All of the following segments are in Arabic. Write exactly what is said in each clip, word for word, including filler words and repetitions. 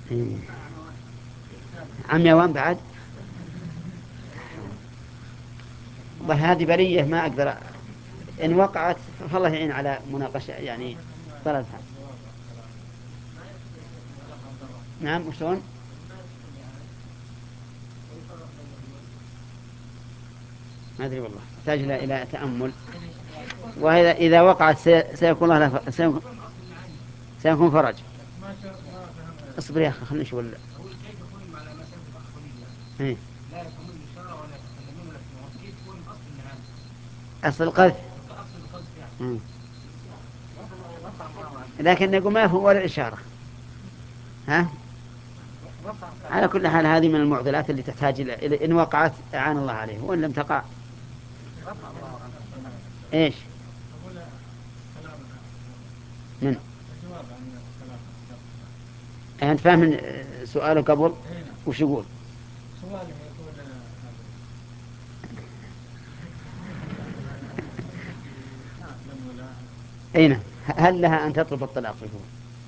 إيه. عم يوان بعد. والله هذه برية ما أقدر، إن وقعت فالله يعين على مناقشة يعني طلبها. نعم وشلون؟ ما أدري والله، تحتاج إلى إلى تأمل. وإذا إذا وقعت سي... سيكون الله ف... سيكون... سيكون فرج. اصبر يا أخي خلينا نشوف ال... إيه؟ لا يفهمون الإشارة ولا يتكلمون ولا يسمعون، كيف يكون الأصل النهاية؟ أصل القذف. أصل القذف يعني. لكن نقول ما هو ولا الإشارة. ها؟ على كل حال هذه من المعضلات اللي تحتاج إلى إن وقعت أعان الله عليه، وإن لم تقع إيش؟ من؟ أنت فاهم سؤاله قبل؟ وش يقول؟ سؤاله يقول أين هل لها أن تطلب الطلاق؟ يقول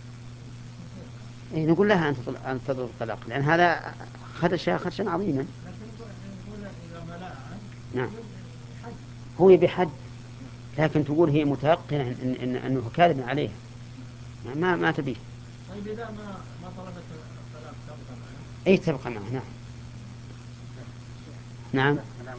إيه، نقول لها أن تطلب أن تطلب الطلاق، لأن هذا خدش خدشا عظيما. نعم هو يبي حد، لكن تقول هي متيقنة إن إن أنه كاذب عليها، ما ما تبيه. طيب إذا ما ما طلبت الطلاق تبقى معه؟ أي تبقى معه. نعم. نعم.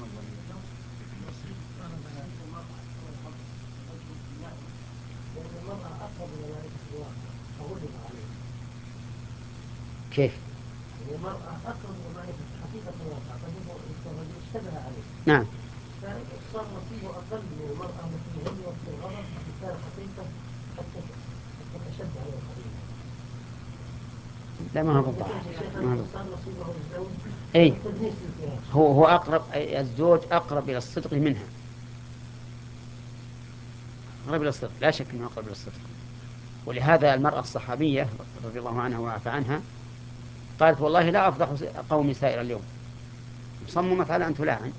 كيف؟ المرأة أقرب إلى حقيقة الواقع، قد يشتبه عليه. نعم. فصار نصيبه أقل من المرأة التي غلبت في الغضب وكان حقيقة حتى تتشبه عليه القضية. لا ما هو بالضبط. ما هو صار نصيبه الزوج. أي. هو هو أقرب، الزوج أقرب إلى الصدق منها. أقرب إلى الصدق، لا شك أنه أقرب إلى الصدق. ولهذا المرأة الصحابية رضي الله عنها وعفى عنها قالت والله لا أفضح قومي سائر اليوم، صممت على أن تلاعن.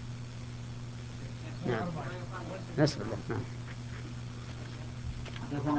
نعم نسأل الله. نعم.